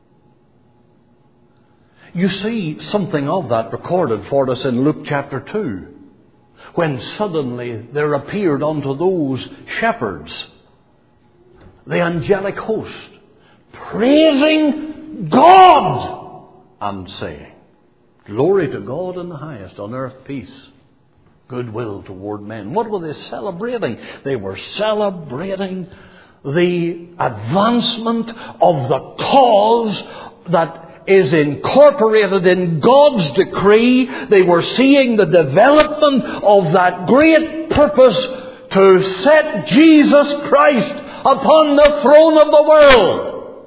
You see something of that recorded for us in Luke chapter two. When suddenly there appeared unto those shepherds the angelic host, praising God and saying, Glory to God in the highest, on earth peace, goodwill toward men. What were they celebrating? They were celebrating the advancement of the cause that is incorporated in God's decree. They were seeing the development of that great purpose to set Jesus Christ upon the throne of the world.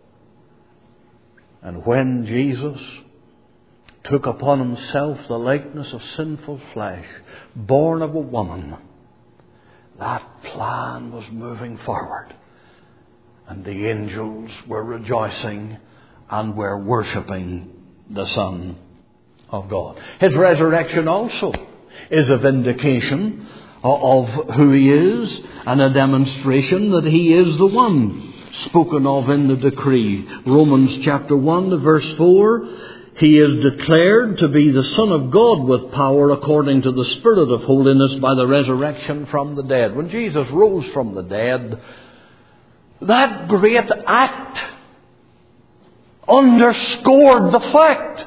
And when Jesus took upon himself the likeness of sinful flesh, born of a woman, that plan was moving forward. And the angels were rejoicing and were worshipping the Son of God. His resurrection also is a vindication of who he is, and a demonstration that he is the one spoken of in the decree. Romans chapter one, verse four, He is declared to be the Son of God with power according to the Spirit of holiness by the resurrection from the dead. When Jesus rose from the dead, that great act underscored the fact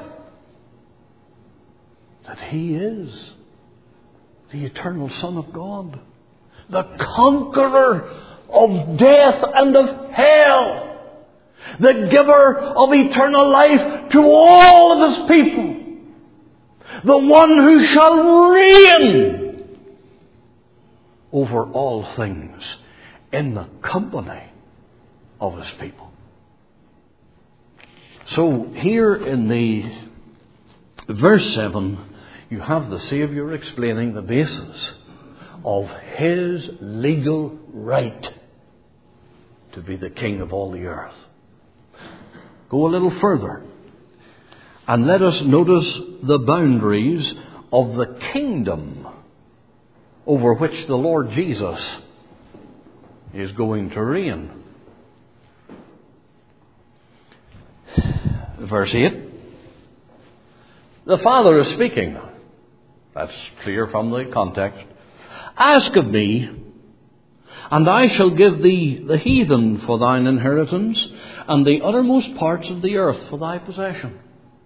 that he is the eternal Son of God, the conqueror of death and of hell, the giver of eternal life to all of his people, the one who shall reign over all things in the company of his people. So here in the verse seven, you have the Saviour explaining the basis of his legal right to be the King of all the earth. Go a little further and let us notice the boundaries of the kingdom over which the Lord Jesus is going to reign. Verse eight. The Father is speaking. That's clear from the context. Ask of me, and I shall give thee the heathen for thine inheritance, and the uttermost parts of the earth for thy possession.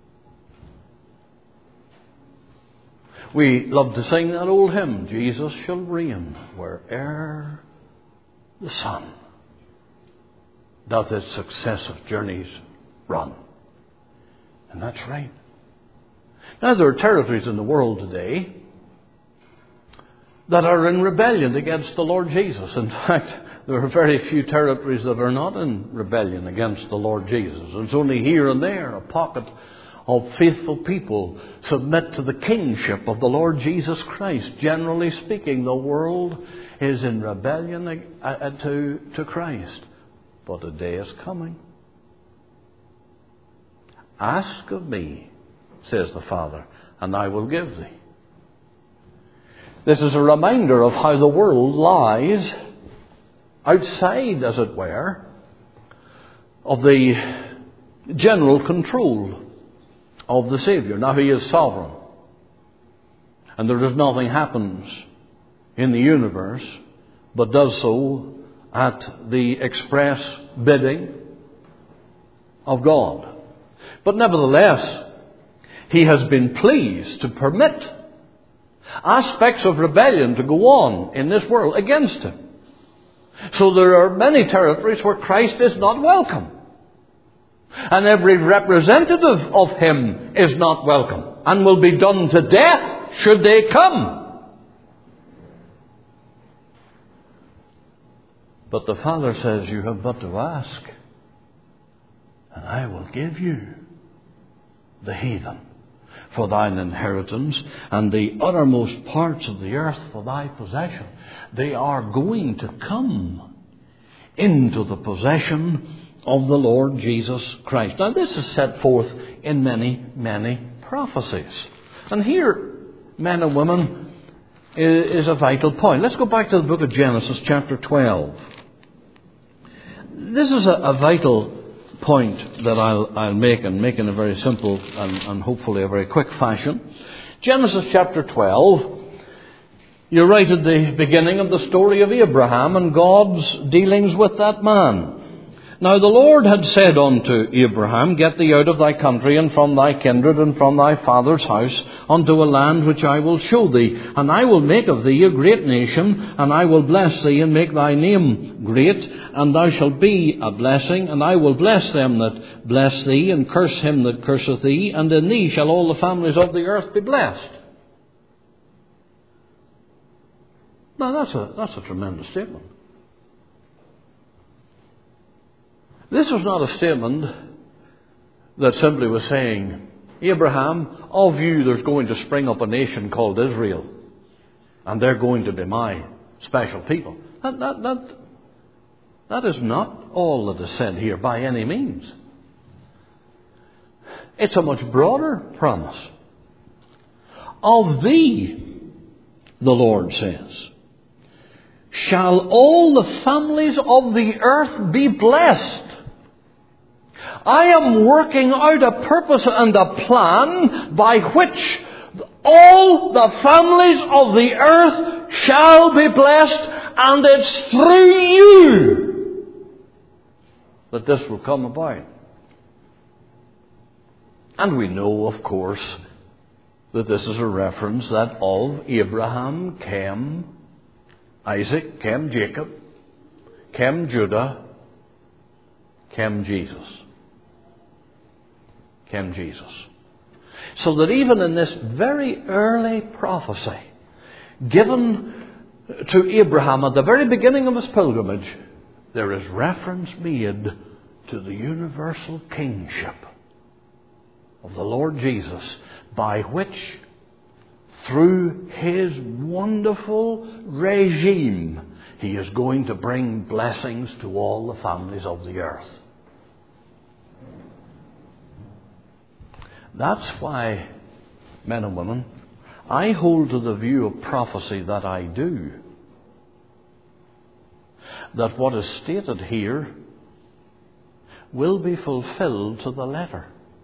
We love to sing that old hymn, Jesus shall reign where'er the sun doth its successive journeys run. And that's right. Now, there are territories in the world today that are in rebellion against the Lord Jesus. In fact, there are very few territories that are not in rebellion against the Lord Jesus. It's only here and there a pocket of faithful people submit to the kingship of the Lord Jesus Christ. Generally speaking, the world is in rebellion to, to Christ. But a day is coming. Ask of me, says the Father, and I will give thee. This is a reminder of how the world lies outside, as it were, of the general control of the Saviour. Now, he is sovereign, and there is nothing happens in the universe but does so at the express bidding of God. But nevertheless, he has been pleased to permit aspects of rebellion to go on in this world against him. So there are many territories where Christ is not welcome. And every representative of him is not welcome and will be done to death should they come. But the Father says, you have but to ask, and I will give you the heathen. for thine inheritance, and the uttermost parts of the earth for thy possession. They are going to come into the possession of the Lord Jesus Christ. Now this is set forth in many, many prophecies. And here, men and women, is a vital point. Let's go back to the book of Genesis, chapter twelve. This is a, a vital point that I'll, I'll make, and make in a very simple and, and hopefully a very quick fashion. Genesis chapter twelve, you're right at the beginning of the story of Abraham and God's dealings with that man. Now the Lord had said unto Abraham, Get thee out of thy country and from thy kindred and from thy father's house unto a land which I will show thee. And I will make of thee a great nation, and I will bless thee and make thy name great, and thou shalt be a blessing. And I will bless them that bless thee, and curse him that curseth thee, and in thee shall all the families of the earth be blessed. Now that's a, that's a tremendous statement. This was not a statement that simply was saying, Abraham, of you there's going to spring up a nation called Israel, and they're going to be my special people. That, that, that, that is not all that is said here by any means. It's a much broader promise. Of thee, the Lord says, shall all the families of the earth be blessed. I am working out a purpose and a plan by which all the families of the earth shall be blessed, and it's through you that this will come about. And we know, of course, that this is a reference that of Abraham came Isaac, came Jacob, came Judah, came Jesus. Came Jesus. So that even in this very early prophecy given to Abraham at the very beginning of his pilgrimage, there is reference made to the universal kingship of the Lord Jesus, by which, through his wonderful regime, he is going to bring blessings to all the families of the earth. That's why, men and women, I hold to the view of prophecy that I do, that what is stated here will be fulfilled to the letter.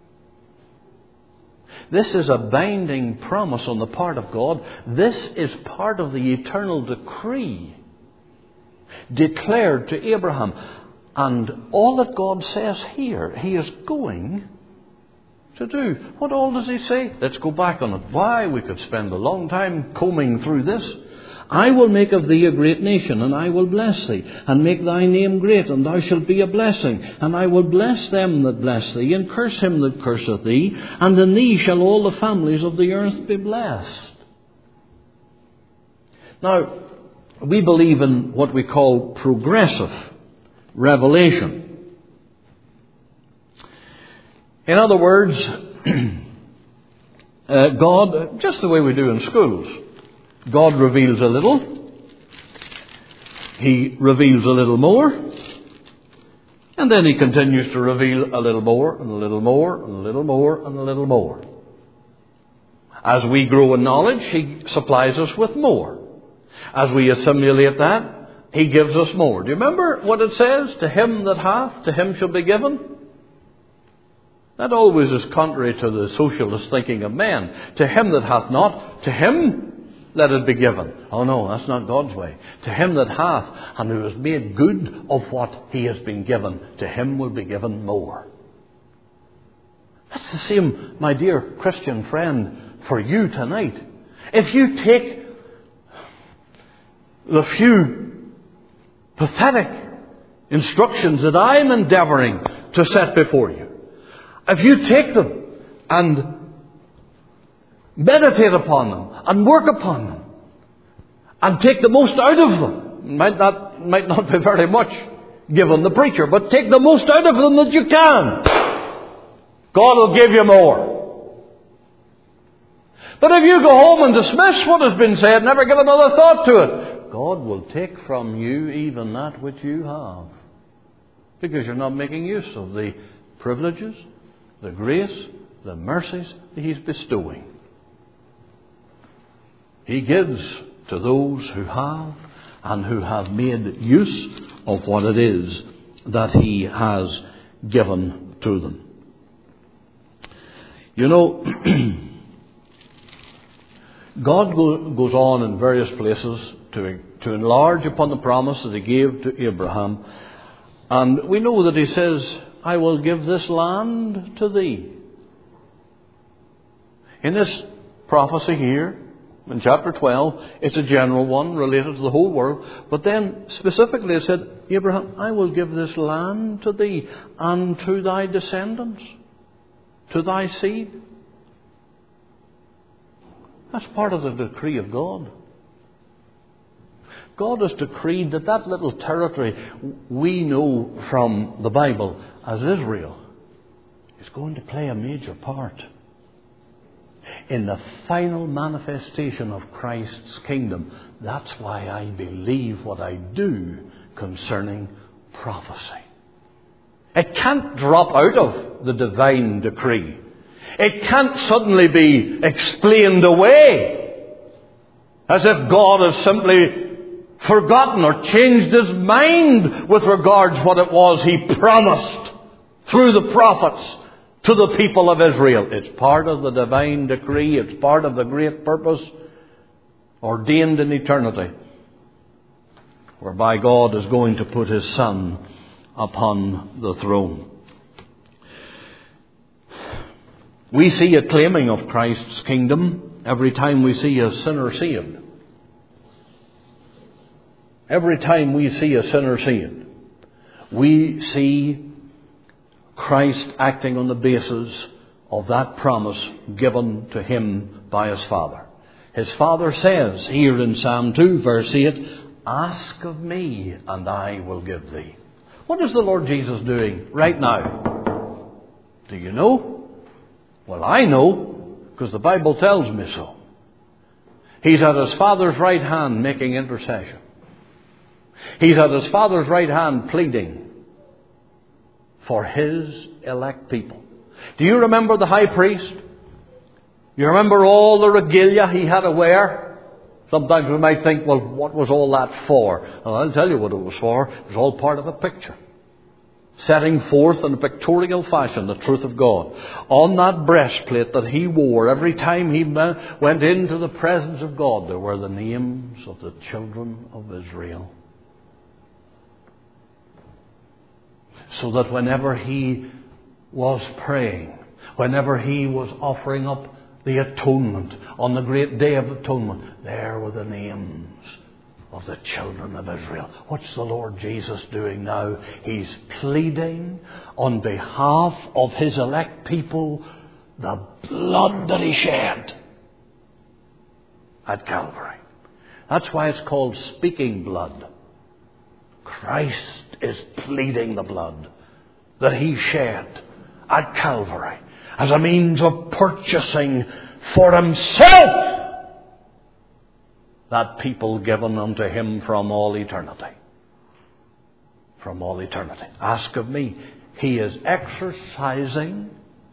This is a binding promise on the part of God. This is part of the eternal decree declared to Abraham. And all that God says here, he is going to do. What all does he say? Let's go back on it. Why? We could spend a long time combing through this. I will make of thee a great nation, and I will bless thee, and make thy name great, and thou shalt be a blessing. And I will bless them that bless thee, and curse him that curseth thee, and in thee shall all the families of the earth be blessed. Now, we believe in what we call progressive revelation. In other words, uh, God, just the way we do in schools, God reveals a little, he reveals a little more, and then he continues to reveal a little more, and a little more, and a little more, and a little more. As we grow in knowledge, he supplies us with more. As we assimilate that, he gives us more. Do you remember what it says? To him that hath, to him shall be given. That always is contrary to the socialist thinking of men. To him that hath not, to him let it be given. Oh no, that's not God's way. To him that hath, and who has made good of what he has been given, to him will be given more. That's the same, my dear Christian friend, for you tonight. If you take the few pathetic instructions that I'm endeavouring to set before you, if you take them and meditate upon them and work upon them and take the most out of them, might not, might not be very much given the preacher, but take the most out of them that you can, God will give you more. But if you go home and dismiss what has been said, never give another thought to it, God will take from you even that which you have. Because you're not making use of the privileges, the grace, the mercies that He's bestowing. He gives to those who have and who have made use of what it is that He has given to them. You know, God go, goes on in various places to, to enlarge upon the promise that He gave to Abraham. And we know that He says, I will give this land to thee. In this prophecy here, in chapter twelve, it's a general one related to the whole world. But then specifically it said, Abraham, I will give this land to thee and to thy descendants, to thy seed. That's part of the decree of God. God has decreed that that little territory we know from the Bible as Israel is going to play a major part in the final manifestation of Christ's kingdom. That's why I believe what I do concerning prophecy. It can't drop out of the divine decree. It can't suddenly be explained away as if God has simply forgotten or changed His mind with regards to what it was He promised through the prophets to the people of Israel. It's part of the divine decree. It's part of the great purpose ordained in eternity, whereby God is going to put His Son upon the throne. We see a claiming of Christ's kingdom every time we see a sinner saved. Every time we see a sinner saved, we see Christ acting on the basis of that promise given to Him by His Father. His Father says here in Psalm two, verse eight, ask of me and I will give thee. What is the Lord Jesus doing right now? Do you know? Well, I know, because the Bible tells me so. He's at His Father's right hand making intercession. He's at His Father's right hand pleading for His elect people. Do you remember the high priest? You remember all the regalia he had to wear? Sometimes we might think, well, what was all that for? Well, I'll tell you what it was for. It was all part of a picture, setting forth in a pictorial fashion the truth of God. On that breastplate that he wore every time he went into the presence of God, there were the names of the children of Israel. So that whenever he was praying, whenever he was offering up the atonement on the great day of atonement, there were the names of the children of Israel. What's the Lord Jesus doing now? He's pleading on behalf of His elect people the blood that He shed at Calvary. That's why it's called speaking blood. Christ is pleading the blood that He shed at Calvary as a means of purchasing for Himself that people given unto Him from all eternity. From all eternity. Ask of me. He is exercising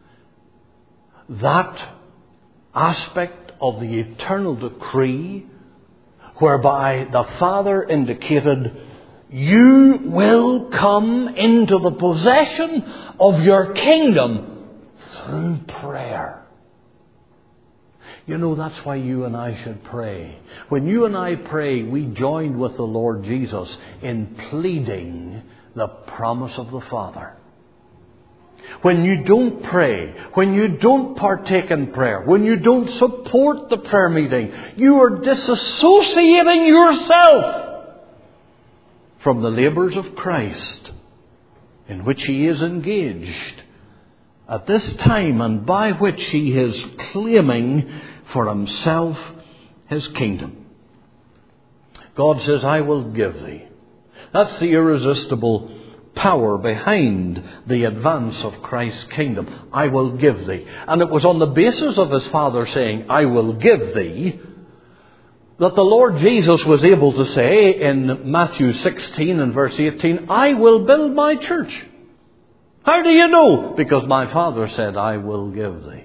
that aspect of the eternal decree whereby the Father indicated, you will come into the possession of your kingdom through prayer. You know, that's why you and I should pray. When you and I pray, we join with the Lord Jesus in pleading the promise of the Father. When you don't pray, when you don't partake in prayer, when you don't support the prayer meeting, you are disassociating yourself from the labours of Christ in which He is engaged at this time, and by which He is claiming for Himself His kingdom. God says, I will give thee. That's the irresistible power behind the advance of Christ's kingdom. I will give thee. And it was on the basis of his Father saying, I will give thee, that the Lord Jesus was able to say in Matthew sixteen and verse eighteen, I will build my church. How do you know? Because my Father said, I will give thee.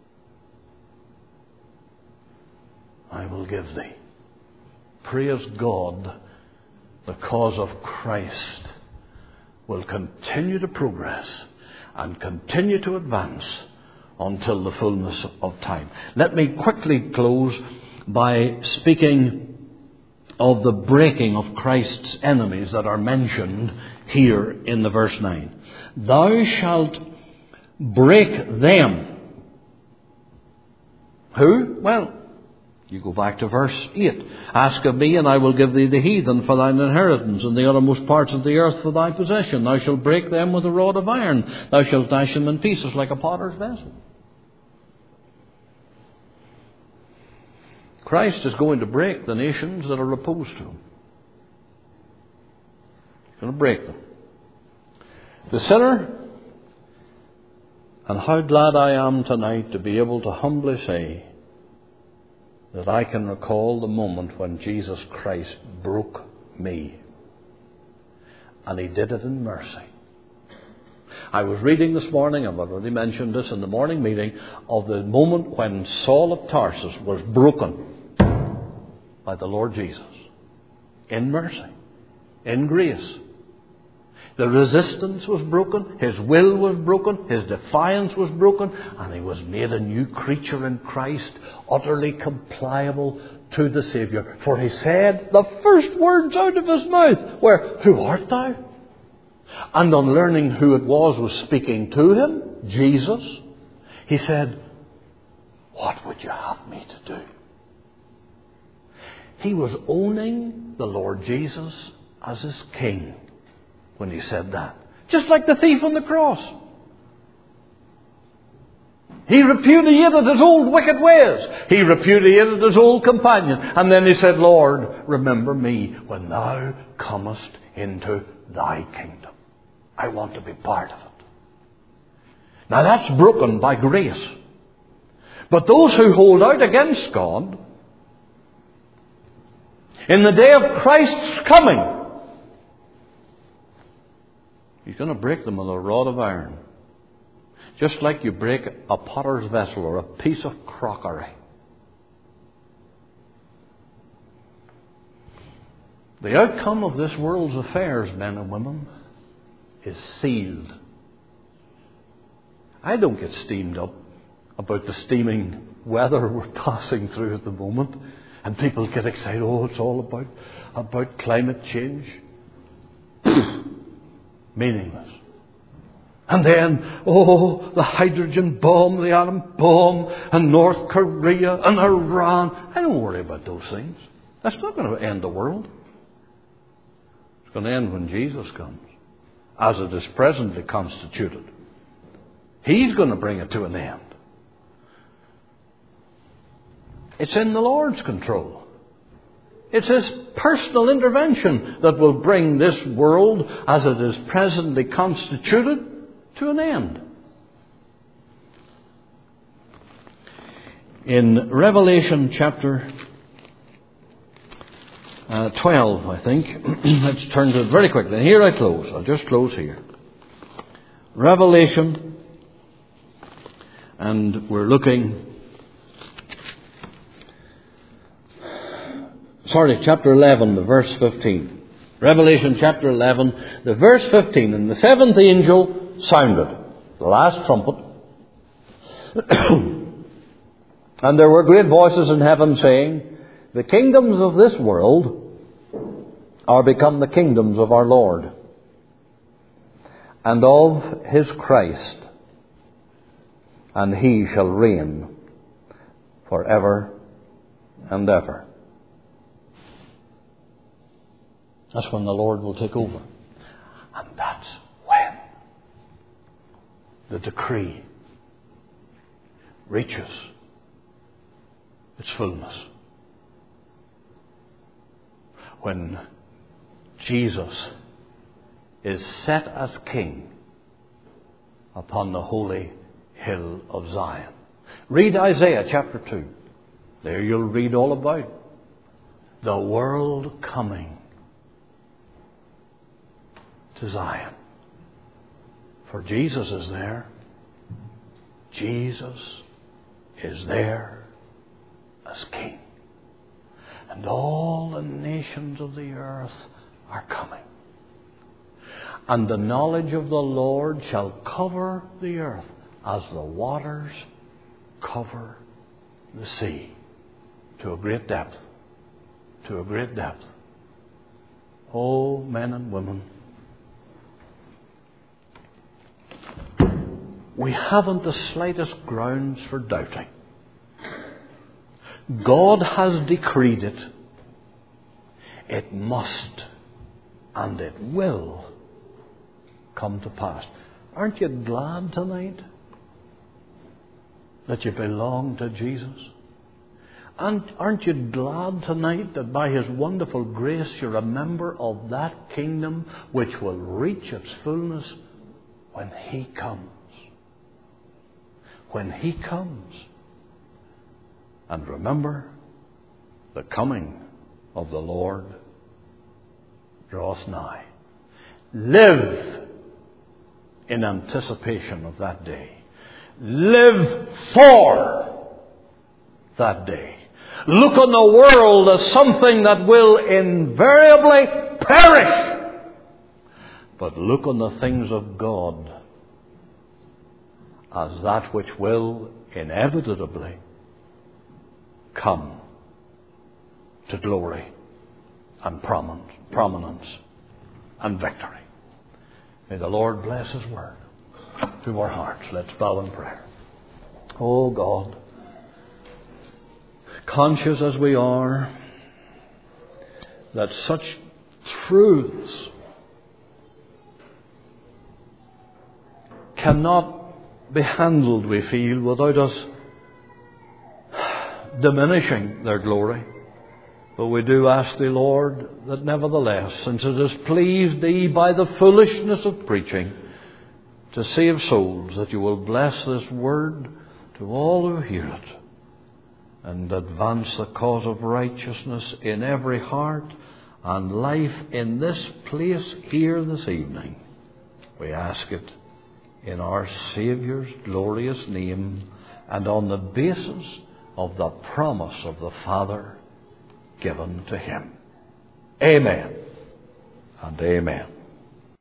I will give thee. Praise God, the cause of Christ will continue to progress and continue to advance until the fullness of time. Let me quickly close by speaking of the breaking of Christ's enemies that are mentioned here in the verse nine. Thou shalt break them. Who? Well, you go back to verse eight. Ask of me, and I will give thee the heathen for thine inheritance, and the uttermost parts of the earth for thy possession. Thou shalt break them with a rod of iron. Thou shalt dash them in pieces like a potter's vessel. Christ is going to break the nations that are opposed to him. He's going to break them. The sinner, and how glad I am tonight to be able to humbly say that I can recall the moment when Jesus Christ broke me. And he did it in mercy. I was reading this morning, I've already mentioned this in the morning meeting, of the moment when Saul of Tarsus was broken by the Lord Jesus. In mercy. In grace. The resistance was broken. His will was broken. His defiance was broken. And he was made a new creature in Christ, utterly compliable to the Saviour. For he said the first words out of his mouth were, Who art thou? And on learning who it was was speaking to him, Jesus, he said, What would you have me to do? He was owning the Lord Jesus as his King when he said that. Just like the thief on the cross. He repudiated his old wicked ways. He repudiated his old companion. And then he said, Lord, remember me when thou comest into thy kingdom. I want to be part of it. Now that's broken by grace. But those who hold out against God, in the day of Christ's coming, he's going to break them with a rod of iron. Just like you break a potter's vessel or a piece of crockery. The outcome of this world's affairs, men and women, is sealed. I don't get steamed up about the steaming weather we're passing through at the moment. And people get excited, oh, it's all about, about climate change. Meaningless. And then, oh, the hydrogen bomb, the atom bomb, and North Korea and Iran. I don't worry about those things. That's not going to end the world. It's going to end when Jesus comes, as it is presently constituted. He's going to bring it to an end. It's in the Lord's control. It's His personal intervention that will bring this world, as it is presently constituted, to an end. In Revelation chapter uh, twelve, I think, let's turn to it very quickly. And here I close. I'll just close here. Revelation, and we're looking... Sorry, chapter eleven, the verse fifteen. Revelation chapter eleven, the verse fifteen. And the seventh angel sounded the last trumpet. And there were great voices in heaven saying, The kingdoms of this world are become the kingdoms of our Lord and of His Christ, and He shall reign forever and ever. That's when the Lord will take over. And that's when the decree reaches its fullness. When Jesus is set as king upon the holy hill of Zion. Read Isaiah chapter two. There you'll read all about the world coming to Zion. For Jesus is there. Jesus is there as king. And all the nations of the earth are coming. And the knowledge of the Lord shall cover the earth as the waters cover the sea. To a great depth. To a great depth. Oh, men and women, we haven't the slightest grounds for doubting. God has decreed it. It must and it will come to pass. Aren't you glad tonight that you belong to Jesus? And aren't you glad tonight that by His wonderful grace you're a member of that kingdom which will reach its fullness when He comes? When He comes. And remember, the coming of the Lord draweth nigh. Live in anticipation of that day. Live for that day. Look on the world as something that will invariably perish. But look on the things of God as that which will inevitably come to glory and prominence and victory. May the Lord bless His word to our hearts. Let's bow in prayer. Oh God, conscious as we are that such truths cannot be handled, we feel, without us diminishing their glory. But we do ask Thee, Lord, that nevertheless, since it has pleased Thee by the foolishness of preaching to save souls, that You will bless this word to all who hear it and advance the cause of righteousness in every heart and life in this place here this evening. We ask it in our Saviour's glorious name and on the basis of the promise of the Father given to Him. Amen and amen.